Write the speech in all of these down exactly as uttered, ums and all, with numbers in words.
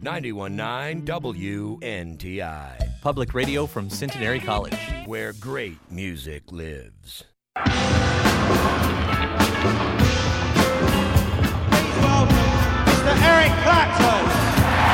ninety-one point nine W N T I. Public radio from Centenary College, where great music lives. Please welcome Mister Eric Clapton.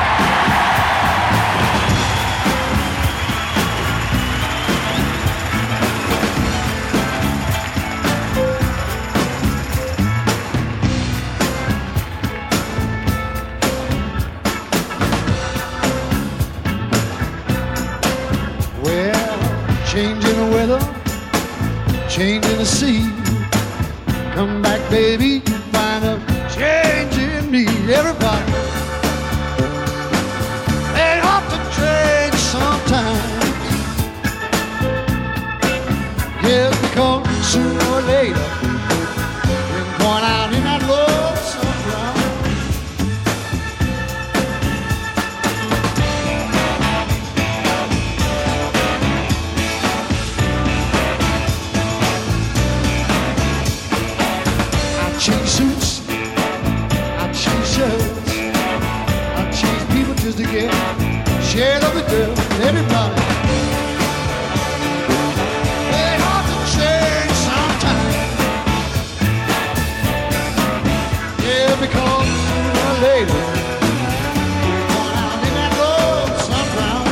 Changing the weather, changing the sea. Come back, baby, find a change in me. Everybody, they have to change sometime. Yeah, because sooner or later, we're going out in that love sunrise. Change suits, I change shirts, I change people just to get share love with girls. Everybody, they have to change sometime. Yeah, because sooner or later, we're going out in that love sunrise.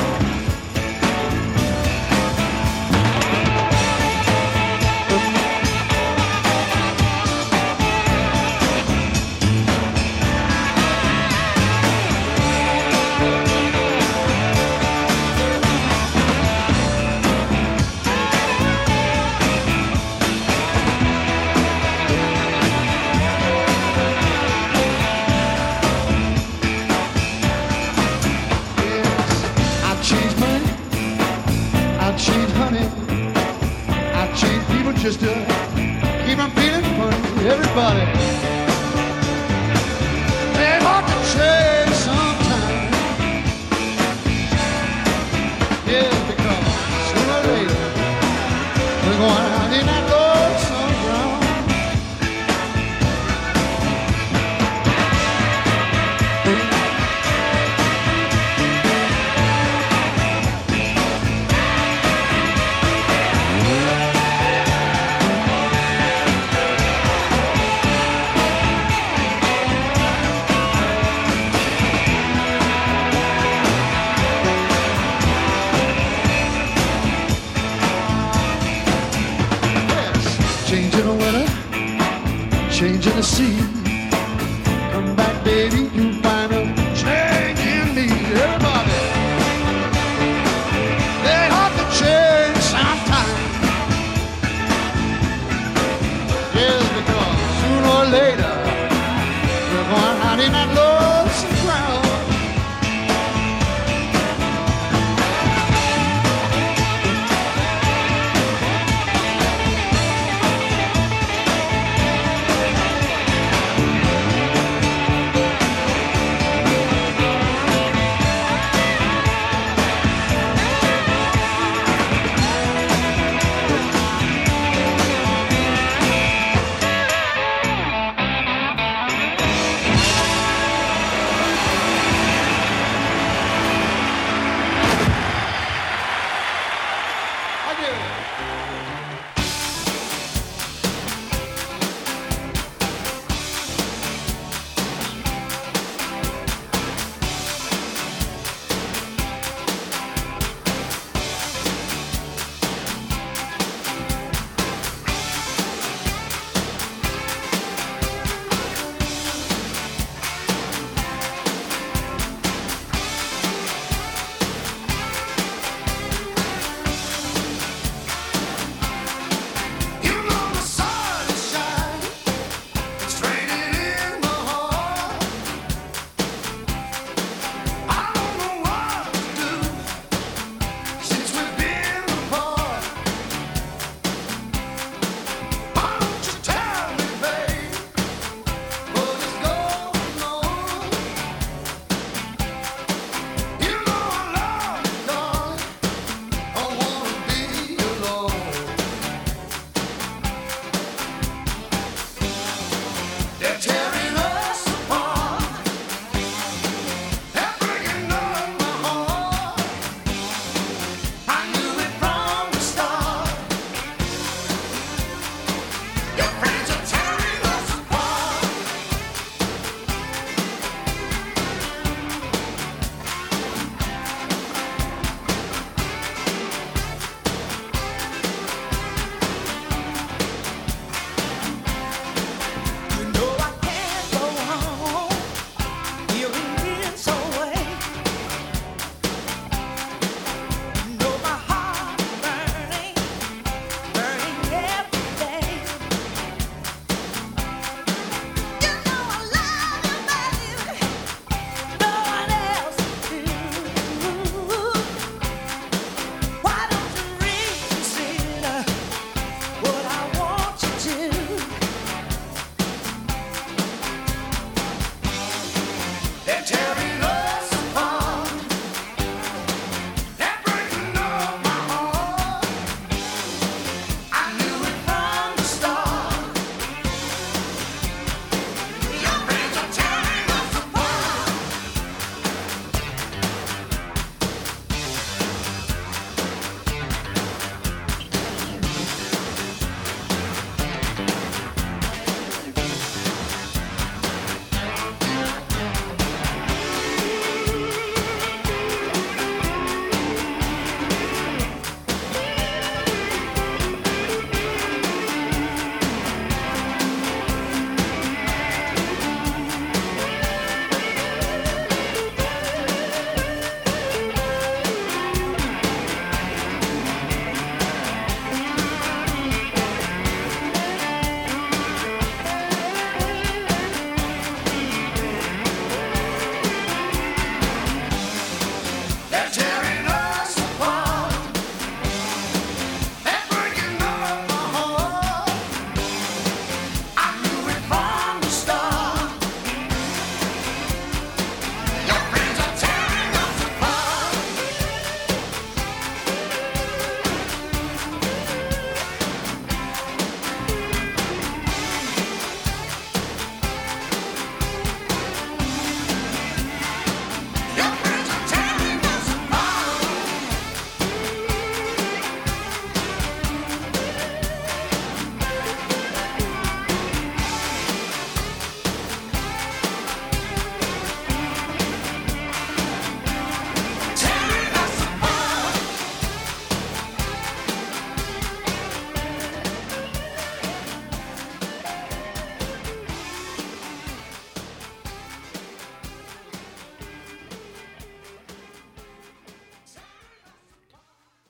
Just to keep on feeling funny, everybody. They ought to change sometime. Yeah, because sooner or later we're going out in that lonesome ground. Changing the weather, changing the sea. Come back, baby, you find a change in me. Everybody, they have to change sometime. Yes, because sooner or later we're going out in that lonesome crowd.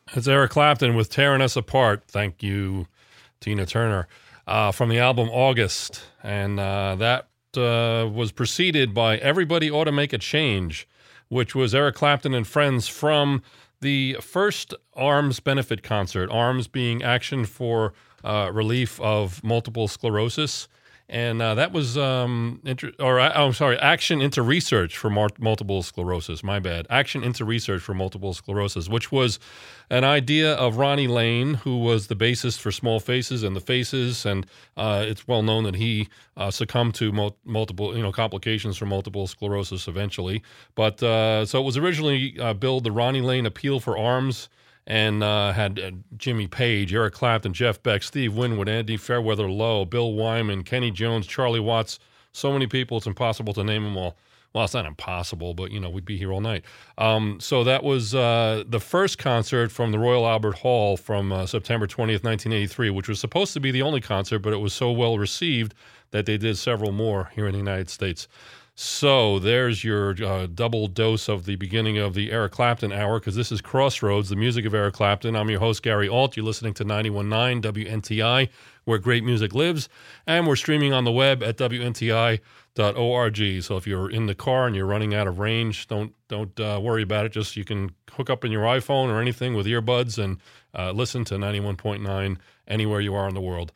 It's Eric Clapton with Tearing Us Apart. Thank you, Tina Turner, uh, from the album August. And uh, that uh, was preceded by Everybody Ought to Make a Change, which was Eric Clapton and friends from the first ARMS benefit concert, ARMS being Action for uh, Relief of Multiple Sclerosis. And uh, that was, um, inter- or uh, I'm sorry, Action into Research for Mar- Multiple Sclerosis. My bad. Action into Research for Multiple Sclerosis, which was an idea of Ronnie Lane, who was the bassist for Small Faces and the Faces, and uh, it's well known that he uh, succumbed to mul- multiple, you know, complications from multiple sclerosis eventually. But uh, so it was originally uh, billed the Ronnie Lane Appeal for ARMS. And uh, had uh, Jimmy Page, Eric Clapton, Jeff Beck, Steve Winwood, Andy Fairweather Lowe, Bill Wyman, Kenny Jones, Charlie Watts, so many people it's impossible to name them all. Well, it's not impossible, but, you know, we'd be here all night. Um, so that was uh, the first concert from the Royal Albert Hall from uh, September twentieth, nineteen eighty-three, which was supposed to be the only concert, but it was so well received that they did several more here in the United States. So there's your uh, double dose of the beginning of the Eric Clapton hour, because this is Crossroads, the music of Eric Clapton. I'm your host, Gary Alt. You're listening to ninety-one point nine W N T I, where great music lives. And we're streaming on the web at W N T I dot org. So if you're in the car and you're running out of range, don't don't uh, worry about it. Just you can hook up in your iPhone or anything with earbuds and uh, listen to ninety-one point nine anywhere you are in the world.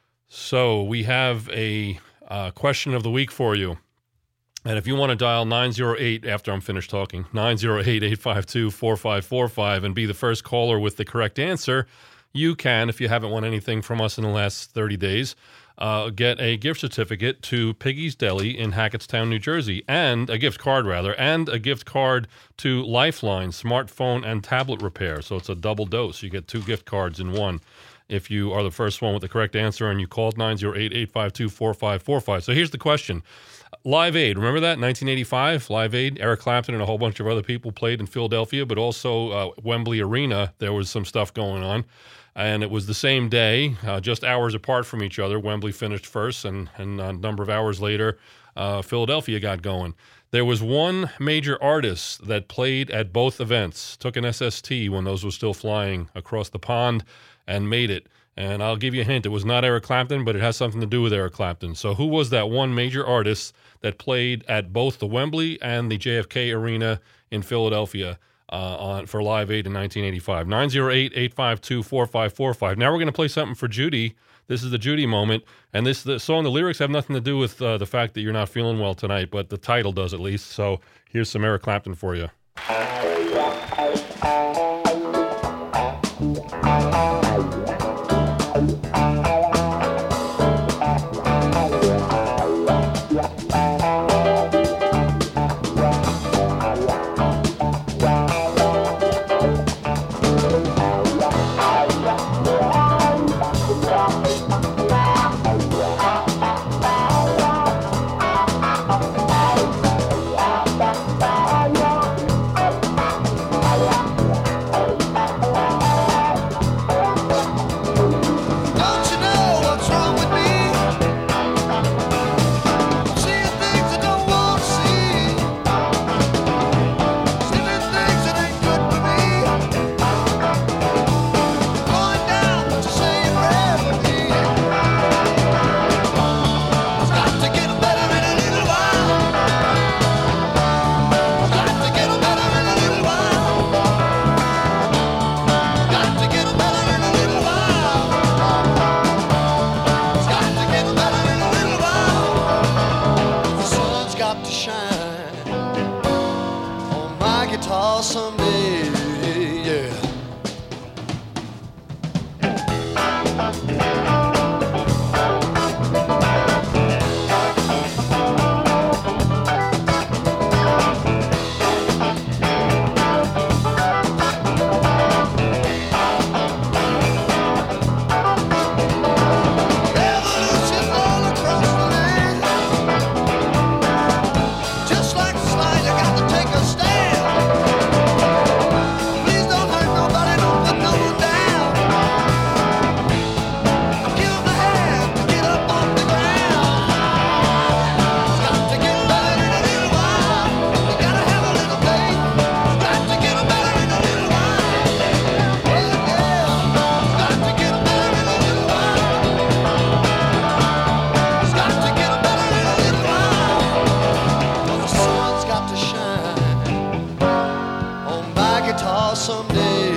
So we have a uh, question of the week for you. And if you want to dial nine oh eight after I'm finished talking, nine oh eight, eight five two, four five four five and be the first caller with the correct answer, you can, if you haven't won anything from us in the last thirty days, uh, get a gift certificate to Piggy's Deli in Hackettstown, New Jersey, and a gift card, rather, and a gift card to Lifeline smartphone and tablet repair. So it's a double dose. You get two gift cards in one if you are the first one with the correct answer and you called nine oh eight, eight five two, four five four five. So here's the question. Live Aid, remember that? nineteen eighty-five, Live Aid. Eric Clapton and a whole bunch of other people played in Philadelphia, but also uh, Wembley Arena, there was some stuff going on. And it was the same day, uh, just hours apart from each other. Wembley finished first, and, and a number of hours later, uh, Philadelphia got going. There was one major artist that played at both events, took an S S T when those were still flying across the pond, and made it. And I'll give you a hint. It was not Eric Clapton, but it has something to do with Eric Clapton. So who was that one major artist that played at both the Wembley and the J F K Arena in Philadelphia uh, on for Live Aid in nineteen eighty-five? nine oh eight, eight five two, four five four five. Now we're going to play something for Judy. This is the Judy moment. And this the song, the lyrics have nothing to do with uh, the fact that you're not feeling well tonight, but the title does at least. So here's some Eric Clapton for you. Just like a slide, I got to take a stand. someday.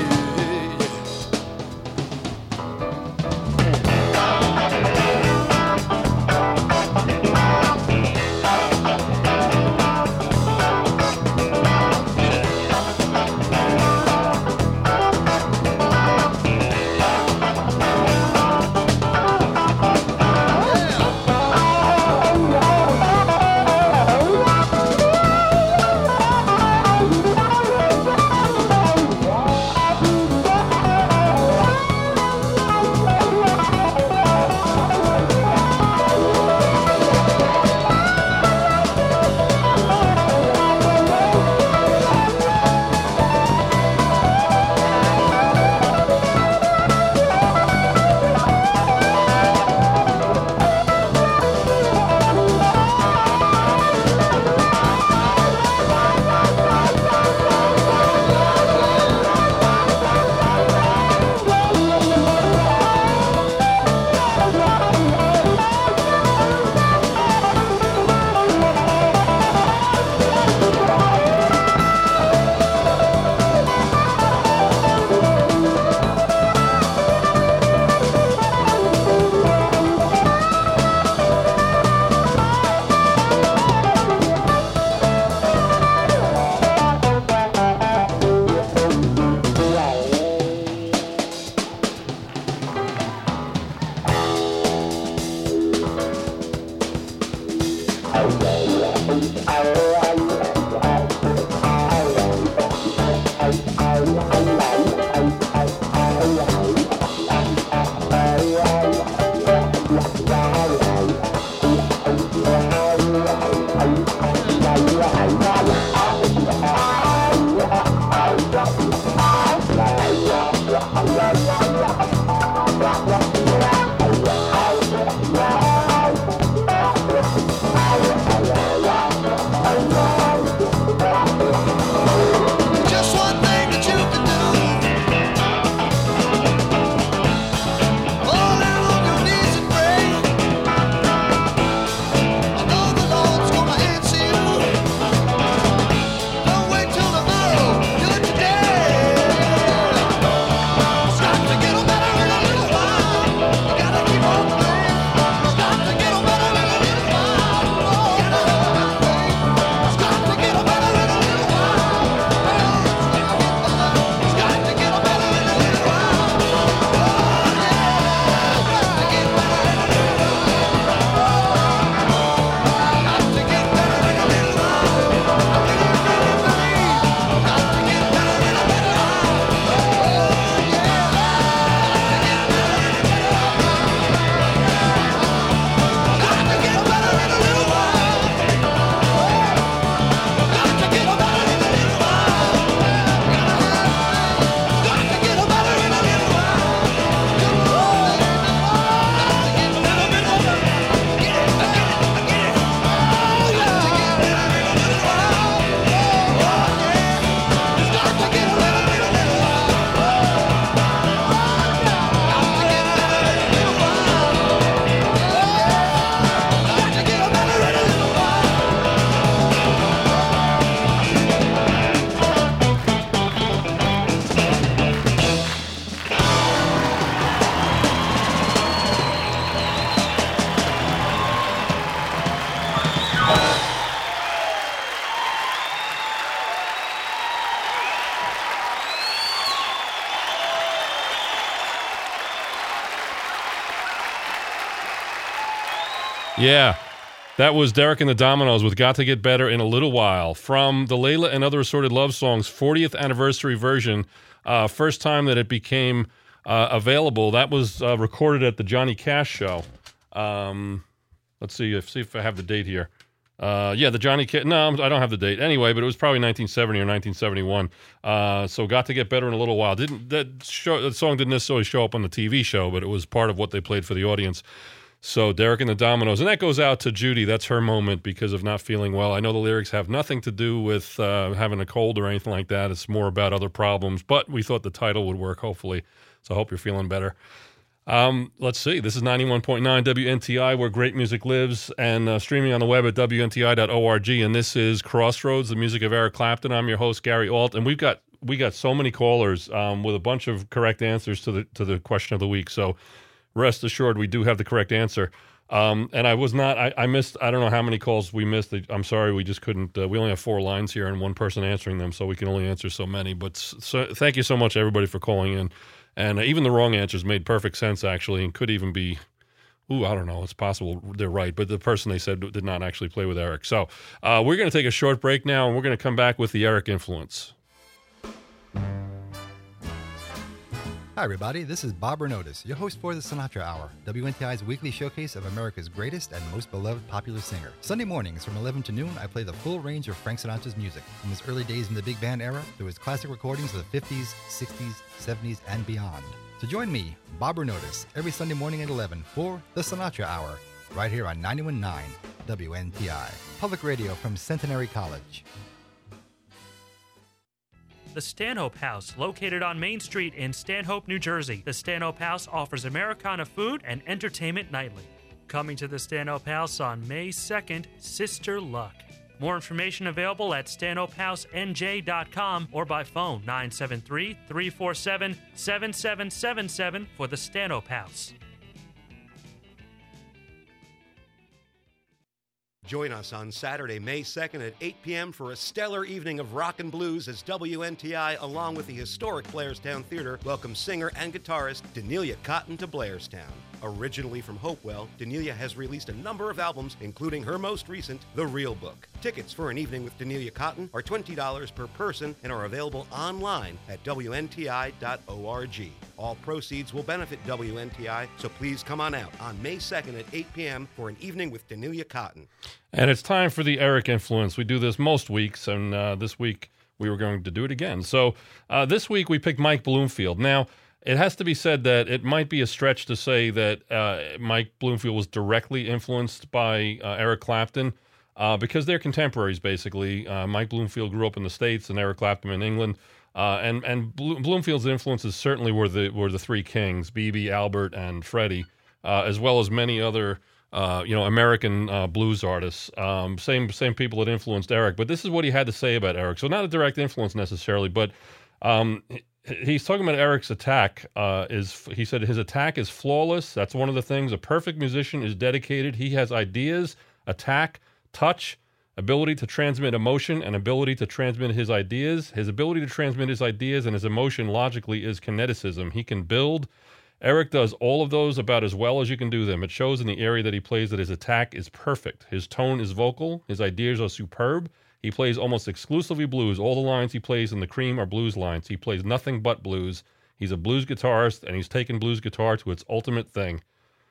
Yeah, that was Derek and the Dominoes with Got to Get Better in a Little While from the Layla and Other Assorted Love Songs fortieth anniversary version. Uh, first time that it became uh, available. That was uh, recorded at the Johnny Cash show. Um, let's see if see if I have the date here. Uh, yeah, the Johnny Cash. No, I don't have the date. Anyway, but it was probably nineteen seventy or nineteen seventy-one. Uh, so Got to Get Better in a Little While. Didn't that show? That song didn't necessarily show up on the T V show, but it was part of what they played for the audience. So Derek and the Dominoes, and that goes out to Judy. That's her moment because of not feeling well. I know the lyrics have nothing to do with uh, having a cold or anything like that. It's more about other problems, but we thought the title would work, hopefully. So I hope you're feeling better. Um, let's see. This is ninety-one point nine W N T I, where great music lives, and uh, streaming on the web at W N T I dot org. And this is Crossroads, the music of Eric Clapton. I'm your host, Gary Alt, and we've got we got so many callers um, with a bunch of correct answers to the to the question of the week. So rest assured, we do have the correct answer. Um, and I was not, I, I missed, I don't know how many calls we missed. I'm sorry, we just couldn't, uh, we only have four lines here and one person answering them, so we can only answer so many. But so, thank you so much, everybody, for calling in. And uh, even the wrong answers made perfect sense, actually, and could even be, ooh, I don't know, it's possible they're right. But the person they said did not actually play with Eric. So uh, we're going to take a short break now, and we're going to come back with the Eric influence. Hi, everybody. This is Bob Bernotis, your host for the Sinatra Hour, W N T I's weekly showcase of America's greatest and most beloved popular singer. Sunday mornings from eleven to noon, I play the full range of Frank Sinatra's music, from his early days in the big band era to his classic recordings of the fifties, sixties, seventies, and beyond. So join me, Bob Bernotis, every Sunday morning at eleven for the Sinatra Hour, right here on ninety-one point nine W N T I, public radio from Centenary College. The Stanhope House, located on Main Street in Stanhope, New Jersey. The Stanhope House offers Americana food and entertainment nightly. Coming to the Stanhope House on May second, Sister Luck. More information available at stanhope house n j dot com or by phone nine seven three, three four seven, seven seven seven seven for the Stanhope House. Join us on Saturday, May second at eight p.m. for a stellar evening of rock and blues as W N T I, along with the historic Blairstown Theater, welcomes singer and guitarist Denelia Cotton to Blairstown. Originally from Hopewell, Denelia has released a number of albums, including her most recent, The Real Book. Tickets for an evening with Denelia Cotton are twenty dollars per person and are available online at W N T I dot org. All proceeds will benefit W N T I, so please come on out on May second at eight p.m. for an evening with Denelia Cotton. And it's time for the Eric Influence. We do this most weeks, and uh, this week we were going to do it again. So uh, this week we picked Mike Bloomfield. Now, it has to be said that it might be a stretch to say that uh, Mike Bloomfield was directly influenced by uh, Eric Clapton uh, because they're contemporaries, basically. Uh, Mike Bloomfield grew up in the States and Eric Clapton in England. Uh, and and Bloomfield's influences certainly were the were the three kings, B B, Albert, and Freddie, uh, as well as many other uh, you know American uh, blues artists. Um, same same people that influenced Eric. But this is what he had to say about Eric. So not a direct influence necessarily, but um, he's talking about Eric's attack. Uh, is he said his attack is flawless. That's one of the things. A perfect musician is dedicated. He has ideas, attack, touch, ability to transmit emotion, and ability to transmit his ideas. His ability to transmit his ideas and his emotion logically is kineticism. He can build. Eric does all of those about as well as you can do them. It shows in the area that he plays that his attack is perfect. His tone is vocal. His ideas are superb. He plays almost exclusively blues. All the lines he plays in The Cream are blues lines. He plays nothing but blues. He's a blues guitarist, and he's taken blues guitar to its ultimate thing.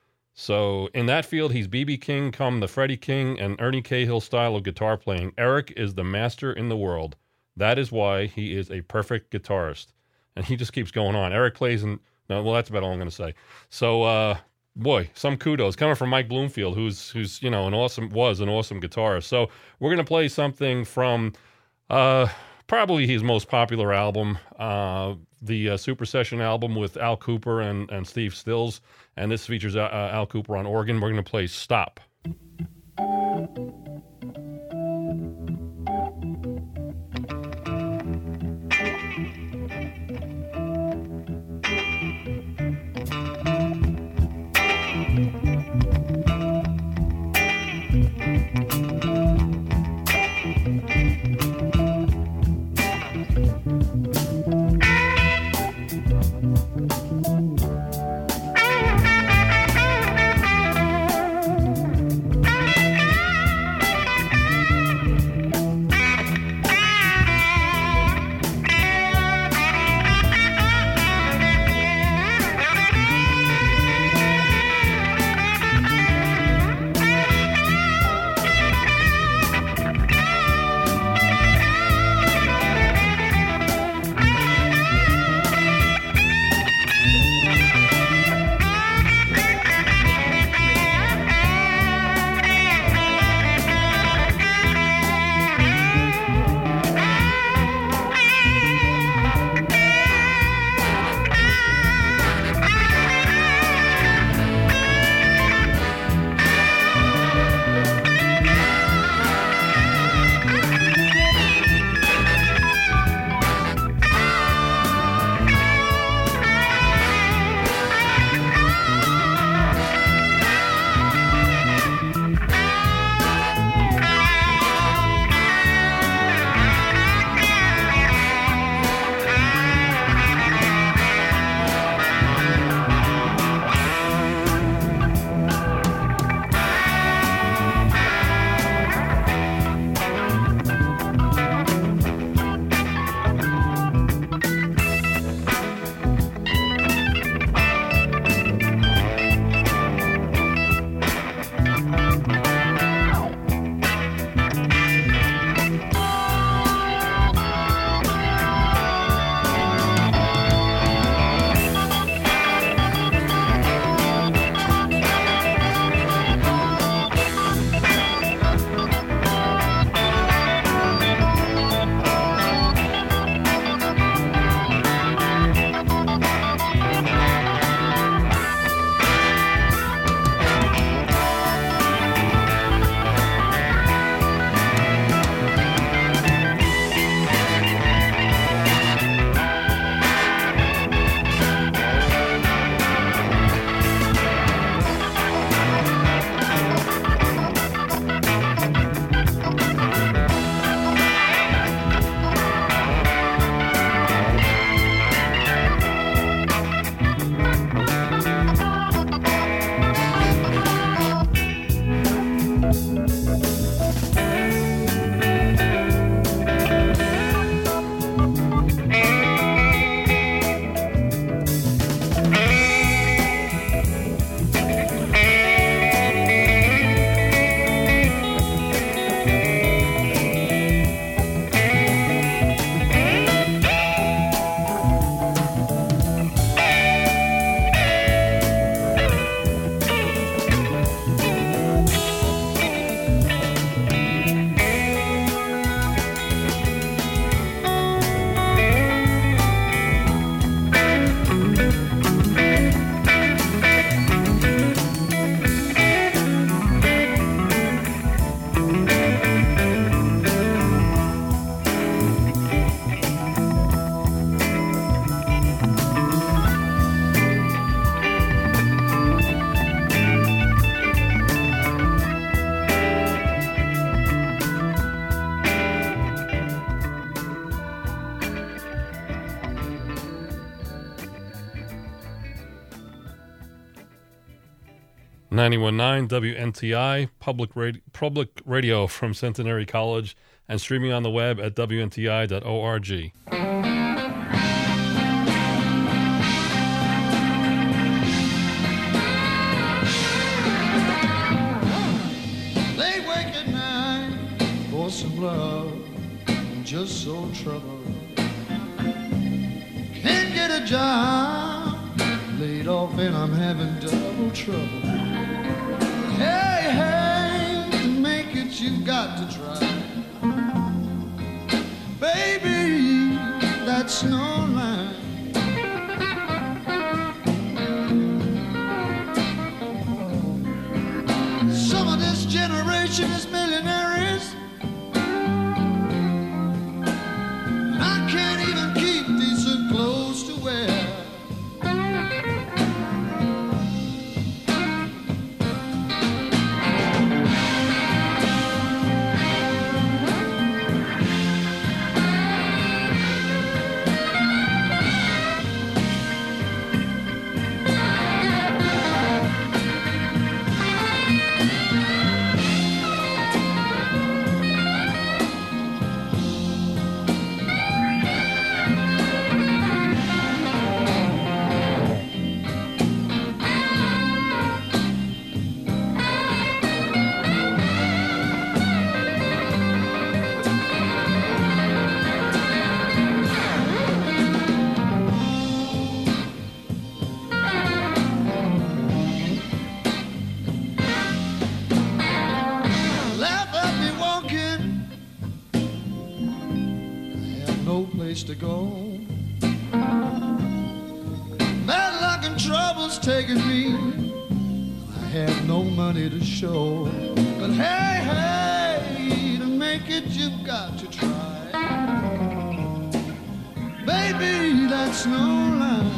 So in that field, he's B B King, come the Freddie King and Ernie Cahill style of guitar playing. Eric is the master in the world. That is why he is a perfect guitarist. And he just keeps going on. Eric plays in, no, well, that's about all I'm going to say. So, uh, boy, some kudos coming from Mike Bloomfield, who's, who's, you know, an awesome, was an awesome guitarist. So we're going to play something from, uh, probably his most popular album, uh, the uh, Super Session album with Al Cooper and, and Steve Stills. And this features uh, Al Cooper on organ. We're going to play Stop. ninety-one point nine W N T I, public, radio, public radio from Centenary College, and streaming on the web at W N T I dot org. They wake at night for some love, just so troubled. Can't get a job, laid off and I'm having double trouble. Hey, hey, to make it you've got to try. Baby, that's no lie. Some of this generation is millionaires. I can't even keep decent clothes to wear. To go. Bad luck and trouble's taking me. I have no money to show. But hey, hey, to make it you've got to try. Baby, that's no lie.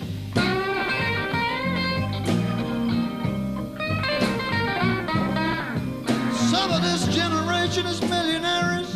Some of this generation is millionaires.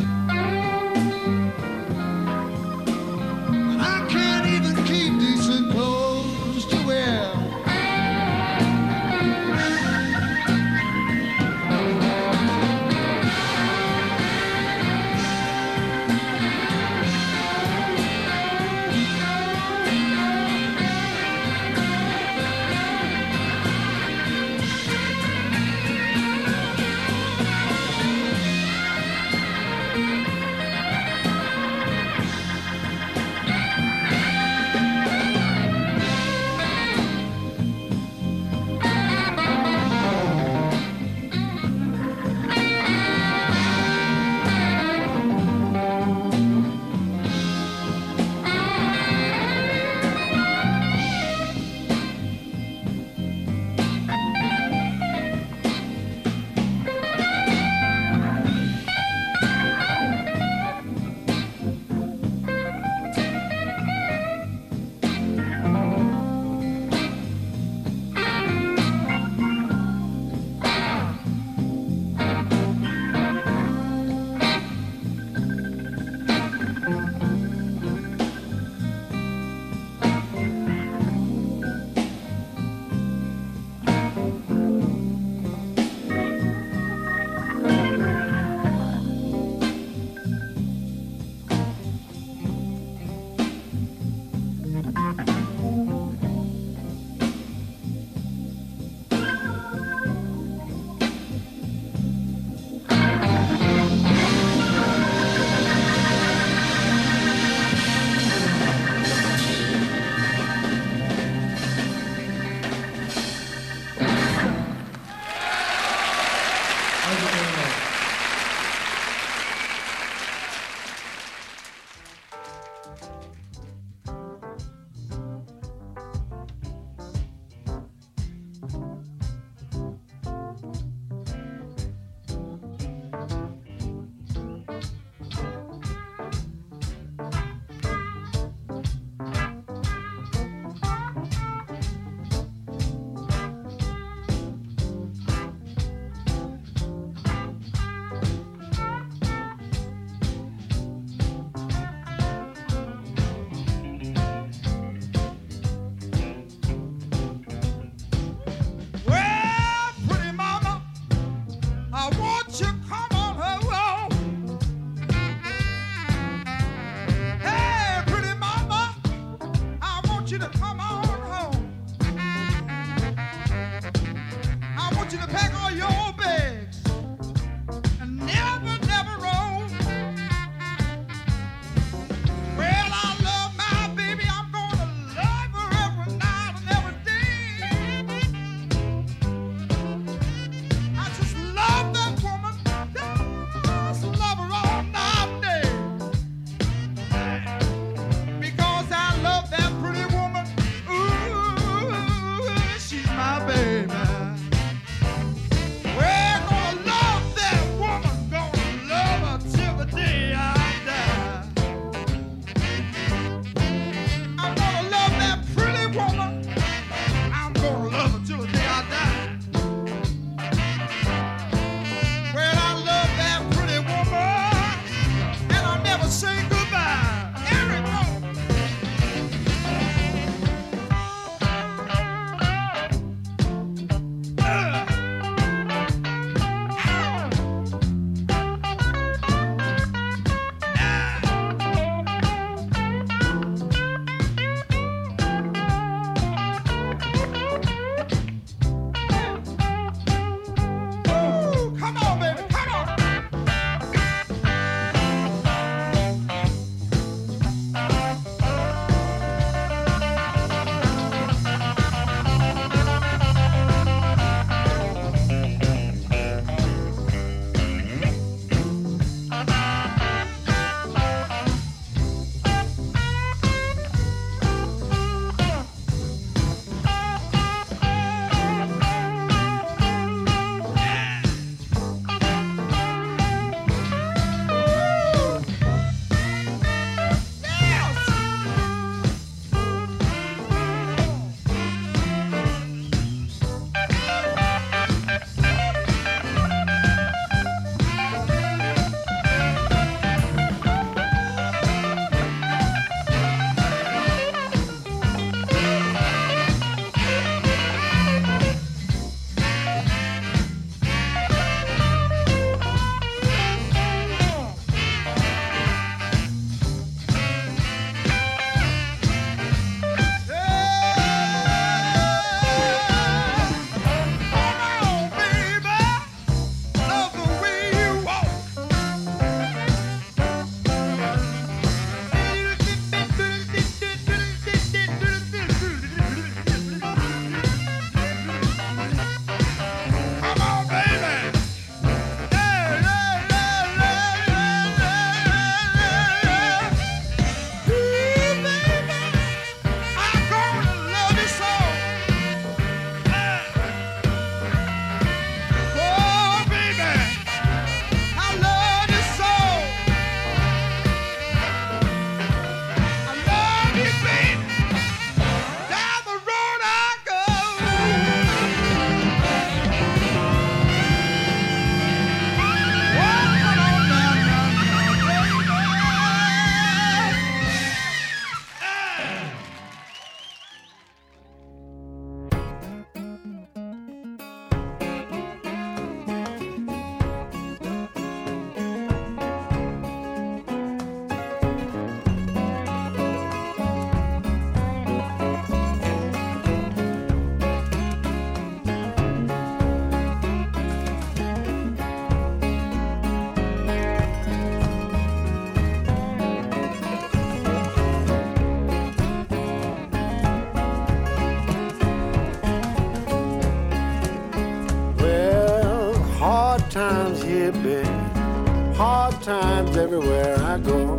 hit me. Hard times everywhere I go.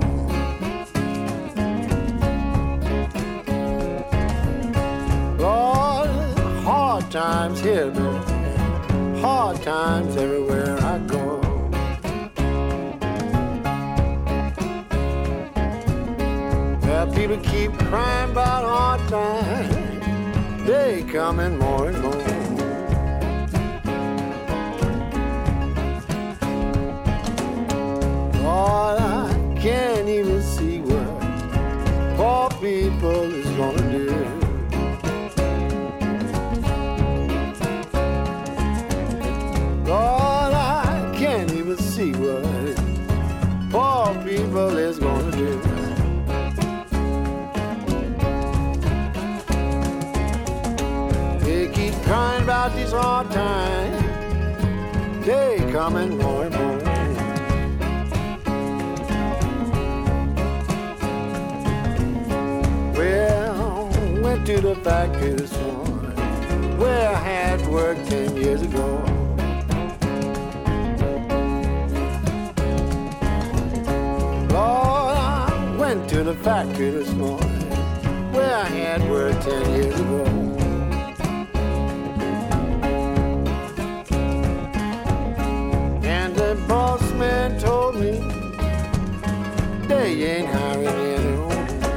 Lord, hard times hit me. Hard times everywhere I go. Well, people keep crying about hard times. They coming more and more. Lord, I can't even see what poor people is gonna do. Lord, I can't even see what poor people is gonna do. They keep crying about these hard times. They coming more and more. Well, went to the factory this morning where I had worked ten years ago. Lord, I went to the factory this morning where I had worked ten years ago. And the boss man told me they ain't hiring anyone.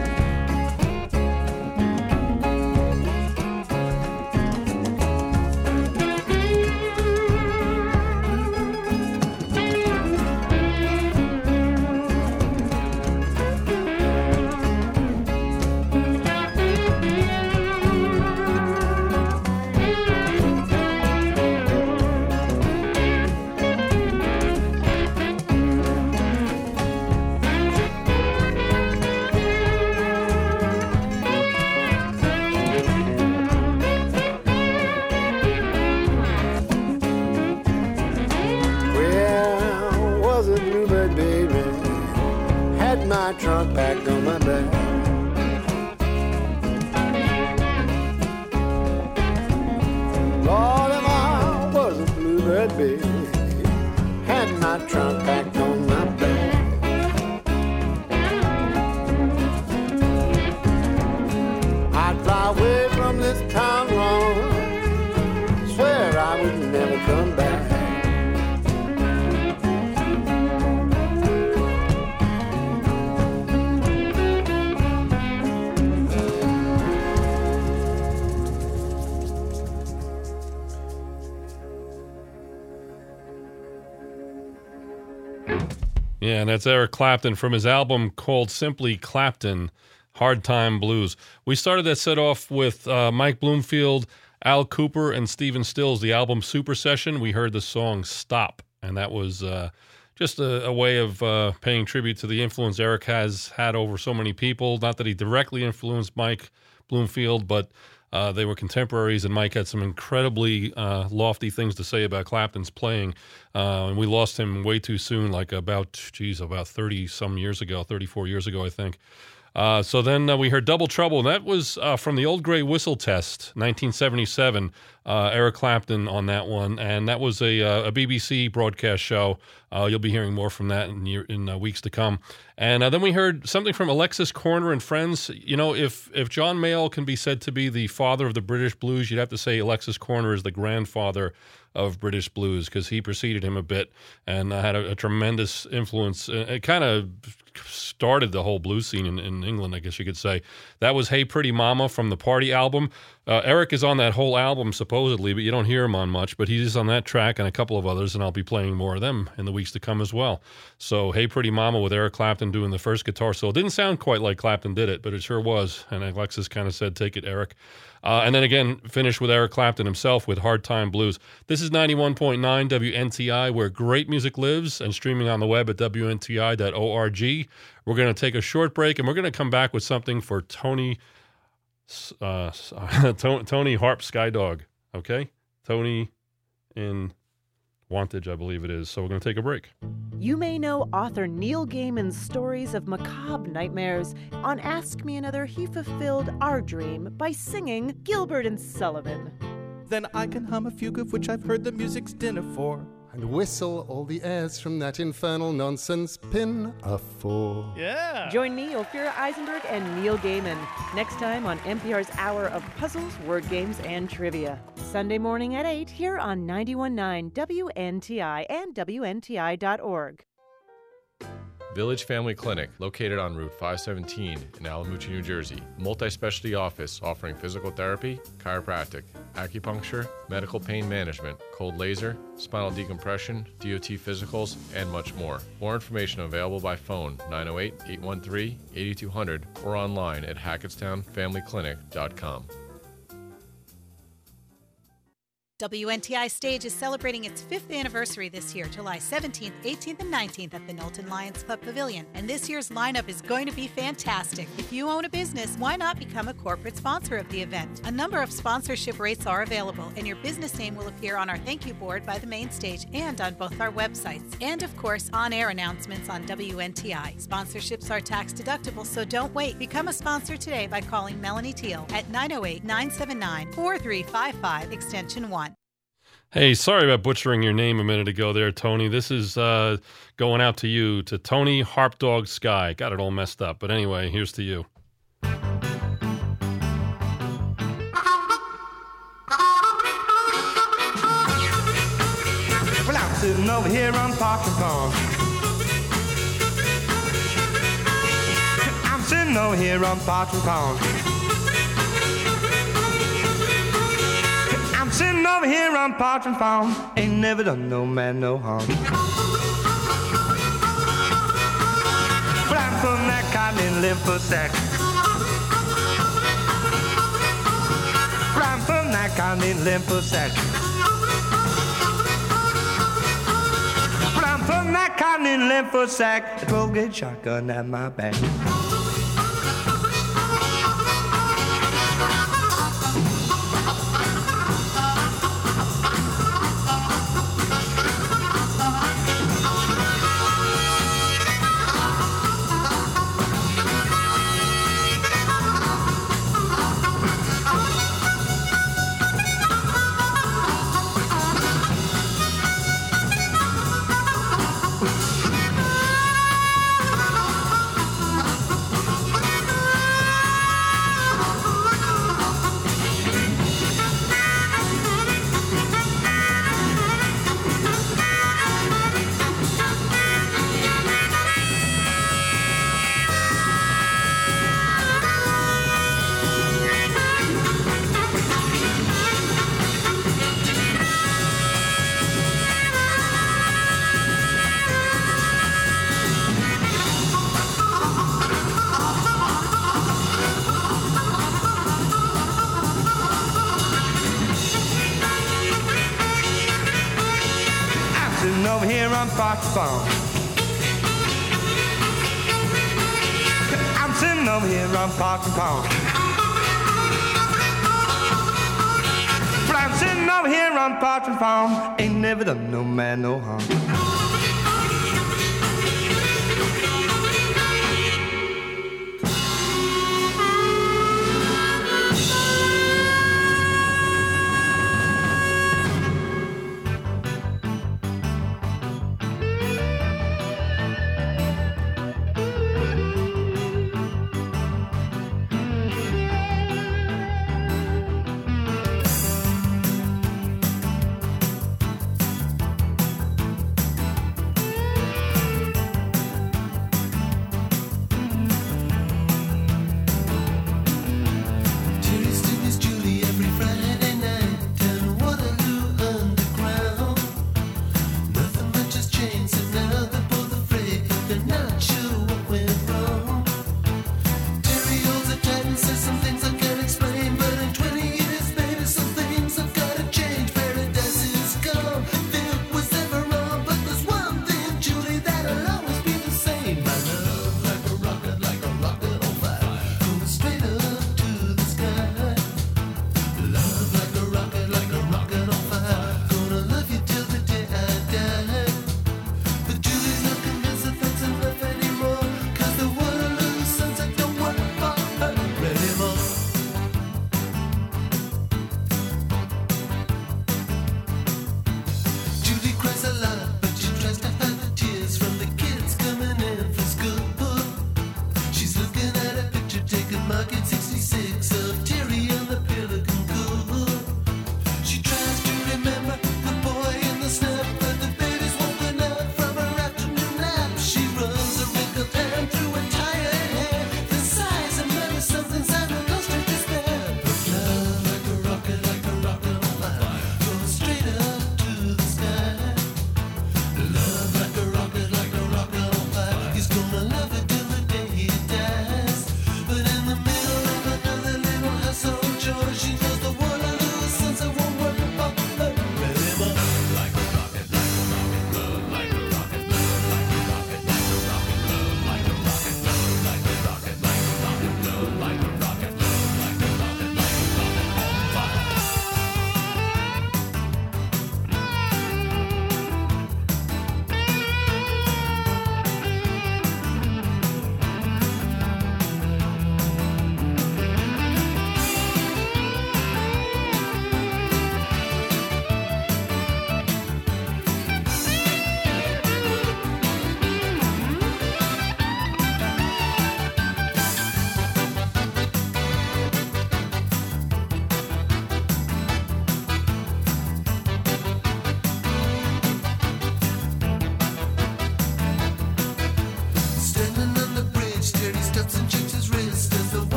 My trunk packed on my back. Lord, if I was a bluebird baby, had my trunk packed on my back. I'd fly away from this town wrong, swear I would never come back. Yeah, and that's Eric Clapton from his album called Simply Clapton, Hard Time Blues. We started that set off with uh, Mike Bloomfield, Al Cooper, and Stephen Stills, the album Super Session. We heard the song Stop, and that was uh, just a, a way of uh, paying tribute to the influence Eric has had over so many people. Not that he directly influenced Mike Bloomfield, but Uh, they were contemporaries, and Mike had some incredibly uh, lofty things to say about Clapton's playing. Uh, and we lost him way too soon, like about, geez, about thirty-some years ago, thirty-four years ago, I think. Uh, so then uh, we heard Double Trouble, and that was uh, from the Old Grey Whistle Test, nineteen seventy-seven, uh, Eric Clapton on that one. And that was a, uh, a B B C broadcast show. Uh, you'll be hearing more from that in, year, in uh, weeks to come. And uh, then we heard something from Alexis Korner and Friends. You know, if if John Mayall can be said to be the father of the British blues, you'd have to say Alexis Korner is the grandfather of British blues, because he preceded him a bit and uh, had a, a tremendous influence. Uh, it kind of started the whole blues scene in, in England, I guess you could say. That was Hey Pretty Mama from the Party album. Uh, Eric is on that whole album, supposedly, but you don't hear him on much. But he's on that track and a couple of others, and I'll be playing more of them in the weeks to come as well. So Hey Pretty Mama with Eric Clapton doing the first guitar solo. It didn't sound quite like Clapton did it, but it sure was. And Alexis kind of said, take it, Eric. Uh, and then again, finish with Eric Clapton himself with Hard Time Blues. This is ninety-one point nine W N T I, where great music lives, and streaming on the web at W N T I dot org. We're going to take a short break, and we're going to come back with something for Tony uh, Tony Harp Skydog. Okay? Tony in Wantage, I believe it is. So we're going to take a break. You may know author Neil Gaiman's stories of macabre nightmares. On Ask Me Another, he fulfilled our dream by singing Gilbert and Sullivan. Then I can hum a fugue of which I've heard the music's dinner for. and whistle all the airs from that infernal nonsense Pinafore. Yeah. Join me, Ophira Eisenberg, and Neil Gaiman next time on N P R's Hour of Puzzles, Word Games, and Trivia. Sunday morning at eight here on ninety-one point nine W N T I and W N T I dot org. Village Family Clinic, located on Route five seventeen in Alamucci, New Jersey. Multi-specialty office offering physical therapy, chiropractic, acupuncture, medical pain management, cold laser, spinal decompression, D O T physicals, and much more. More information available by phone nine oh eight, eight one three, eight two zero zero or online at hackettstown family clinic dot com. W N T I Stage is celebrating its fifth anniversary this year, July seventeenth, eighteenth, and nineteenth at the Knowlton Lions Club Pavilion. And this year's lineup is going to be fantastic. If you own a business, why not become a corporate sponsor of the event? A number of sponsorship rates are available, and your business name will appear on our thank you board by the main stage and on both our websites. And of course, on-air announcements on W N T I. Sponsorships are tax deductible, so don't wait. Become a sponsor today by calling Melanie Teal at nine oh eight, nine seven nine, four three five five, extension one. Hey, sorry about butchering your name a minute ago there, Tony. This is uh, going out to you, to Tony Harpdog Sky. Got it all messed up. But anyway, here's to you. Well, I'm sitting over here on Parker Pond. I'm sitting over here on Parker Pond. I'm sitting over here on Partridge Farm. Ain't never done no man no harm. But I'm from that cotton in Lymphosac. But I'm from that cotton in Lymphosac. But I'm from that cotton in Lymphosac. A twelve gauge shotgun at my back. Over here on Parker Farm. I'm sitting over here on Parker Farm. But I'm sitting over here on Parker Farm. Ain't never done no man no harm.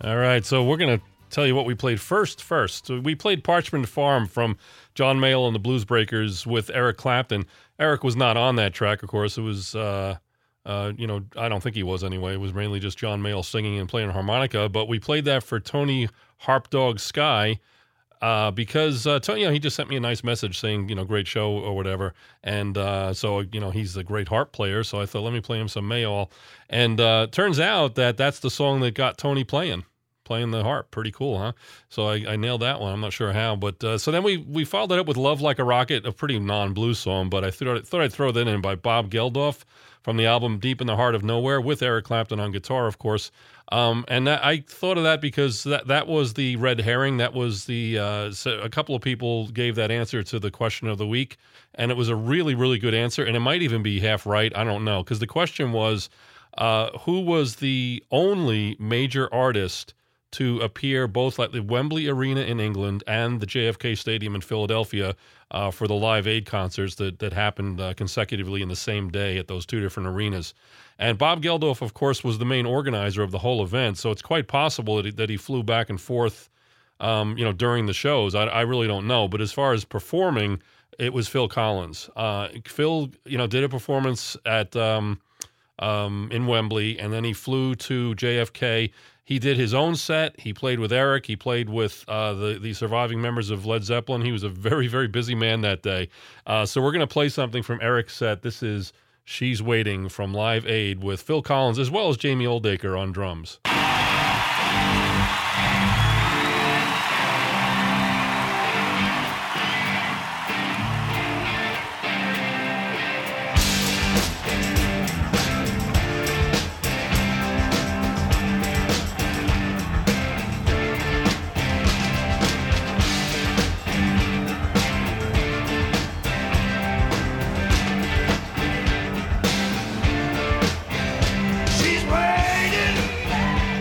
All right, so we're going to tell you what we played first first. So we played Parchment Farm from John Mayall and the Blues Breakers with Eric Clapton. Eric was not on that track, of course. It was, uh, uh, you know, I don't think he was anyway. It was mainly just John Mayall singing and playing harmonica. But we played that for Tony Harpdog Sky uh, because, uh, Tony, you know, he just sent me a nice message saying, you know, great show or whatever. And uh, so, you know, he's a great harp player. So I thought, let me play him some Mayall. And uh, turns out that that's the song that got Tony playing. Playing the harp. Pretty cool, huh? So I, I nailed that one. I'm not sure how. But uh, so then we we followed it up with Love Like a Rocket, a pretty non-blues song, but I thought, thought I'd throw that in by Bob Geldof from the album Deep in the Heart of Nowhere with Eric Clapton on guitar, of course. Um, and that, I thought of that because that, that was the red herring. That was the, uh, so a couple of people gave that answer to the question of the week, and it was a really, really good answer, and it might even be half right. I don't know, because the question was, uh, who was the only major artist to appear both at the Wembley Arena in England and the J F K Stadium in Philadelphia uh, for the Live Aid concerts that, that happened uh, consecutively in the same day at those two different arenas. And Bob Geldof, of course, was the main organizer of the whole event, so it's quite possible that he, that he flew back and forth um, you know, during the shows. I, I really don't know, but as far as performing, it was Phil Collins. Uh, Phil, you know, did a performance at um, um, in Wembley, and then he flew to J F K. He did his own set. He played with Eric. He played with uh, the, the surviving members of Led Zeppelin. He was a very, very busy man that day. Uh, so we're going to play something from Eric's set. This is She's Waiting from Live Aid with Phil Collins as well as Jamie Oldacre on drums. She's waiting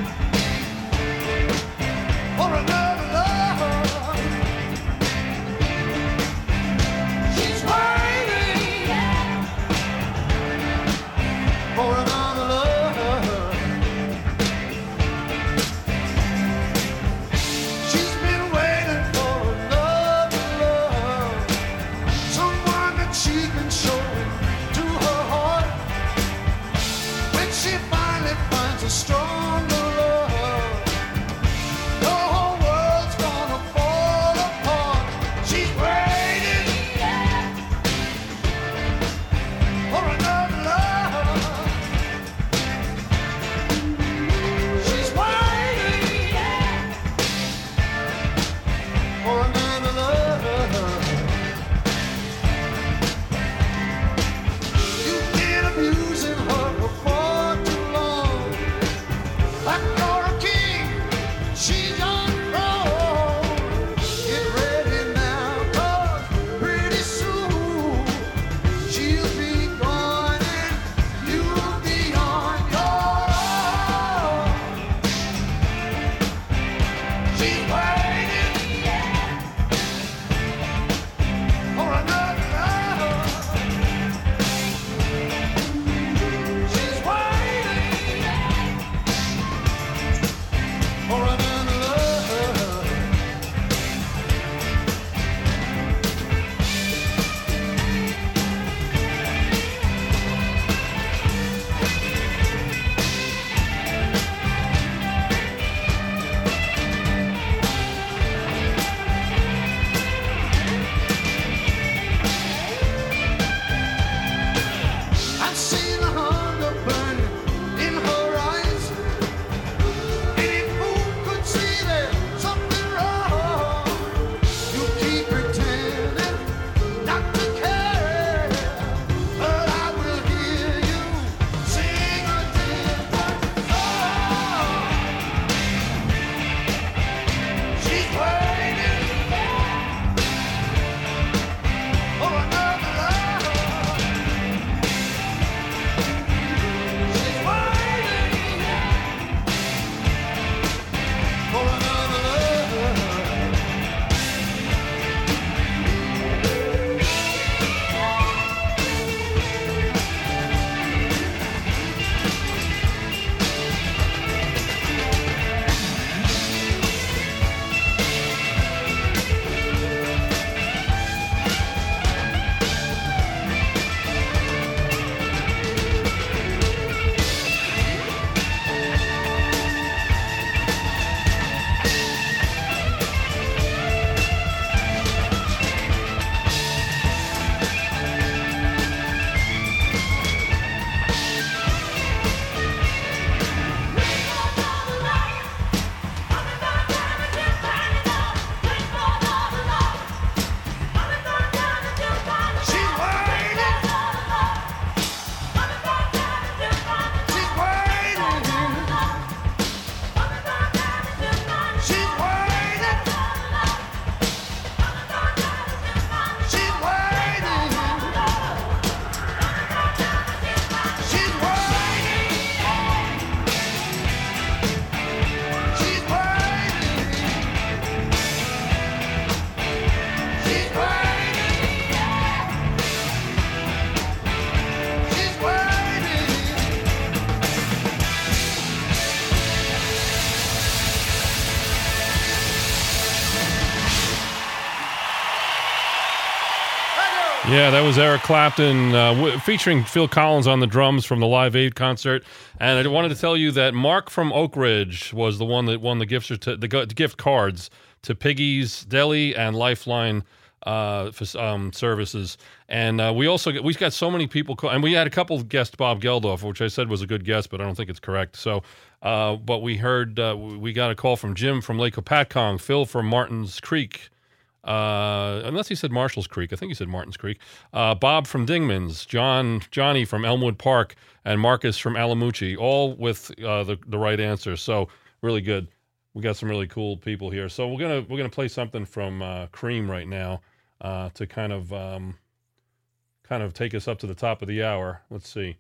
Yeah, that was Eric Clapton uh, w- featuring Phil Collins on the drums from the Live Aid concert. And I wanted to tell you that Mark from Oak Ridge was the one that won the gift certi- the go- gift cards to Piggy's Deli and Lifeline uh, for, um, services. And uh, we also get, we got so many people, call, and we had a couple of guests, Bob Geldof, which I said was a good guess, but I don't think it's correct. So, uh, but we heard uh, we got a call from Jim from Lake Hopatcong, Phil from Martins Creek. Uh, unless he said Marshall's Creek. I think he said Martins Creek. Uh, Bob from Dingman's, John, Johnny from Elmwood Park, and Marcus from Alamucci, all with uh, the the right answer. So really good. We got some really cool people here. So we're gonna we're gonna play something from uh, Cream right now uh, to kind of um, kind of take us up to the top of the hour. Let's see.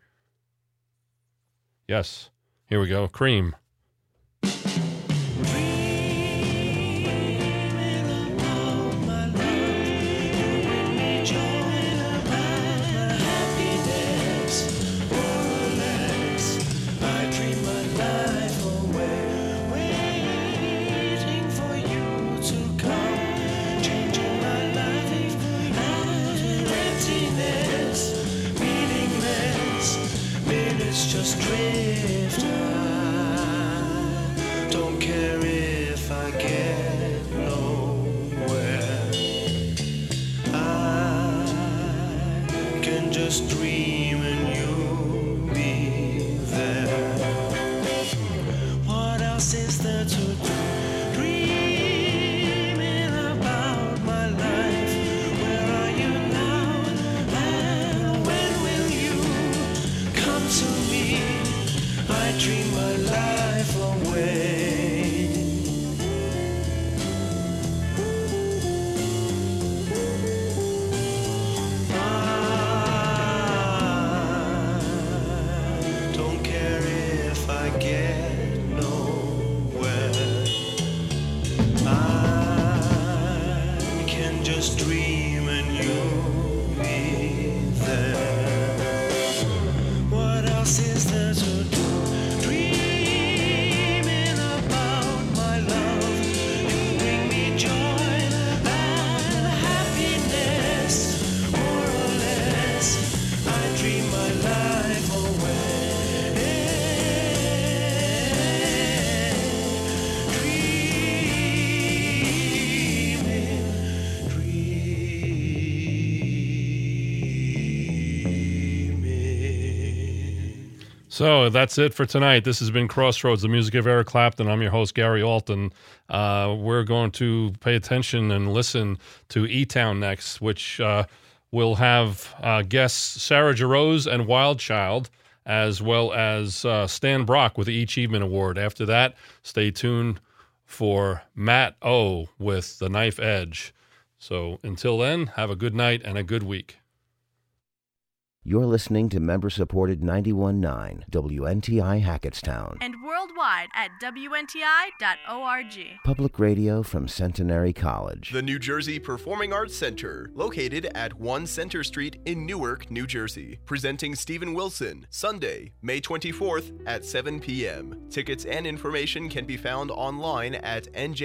Yes, here we go. Cream. Just drift. I don't care if I get nowhere. I can just dream and you'll be there. What else is there to do? Dreaming about my life. Where are you now? And when will you come to me? I dream my life away. I don't care if I get nowhere. I can just dream and you'll be there. What else is there to do? So that's it for tonight. This has been Crossroads, the music of Eric Clapton. I'm your host, Gary Alton. Uh, we're going to pay attention and listen to E-Town next, which uh, will have uh, guests Sarah Jarosz and Wild Child, as well as uh, Stan Brock with the E! Achievement Award. After that, stay tuned for Matt O with The Knife Edge. So until then, have a good night and a good week. You're listening to member-supported ninety-one point nine W N T I Hackettstown. And worldwide at W N T I dot org. Public radio from Centenary College. The New Jersey Performing Arts Center, located at one Center Street in Newark, New Jersey. Presenting Stephen Wilson, Sunday, May twenty-fourth at seven p.m. Tickets and information can be found online at N J